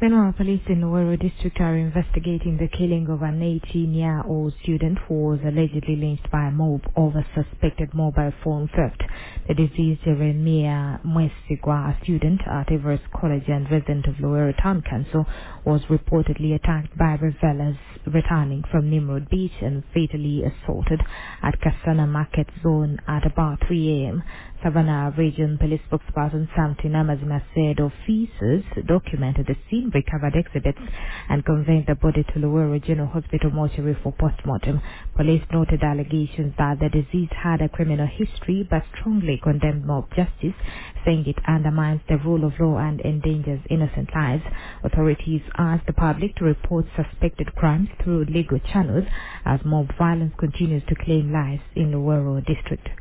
Benue Police in Luweero District are investigating the killing of an 18-year-old student who was allegedly lynched by a mob over suspected mobile phone theft. The deceased Jeremiah Mwesigwa, a student at Everest College and resident of Luweero Town Council, was reportedly attacked by revelers returning from Nimrod Beach and fatally assaulted at Kasana Market Zone at about 3 a.m. Savannah Region Police spokesperson Samti Namazima said officers documented the scene, recovered exhibits, and conveyed the body to Luweero General Hospital mortuary for postmortem. Police noted allegations that the deceased had a criminal history but strongly condemned mob justice, saying it undermines the rule of law and endangers innocent lives. Authorities asked the public to report suspected crimes through legal channels as mob violence continues to claim lives in Luweero District.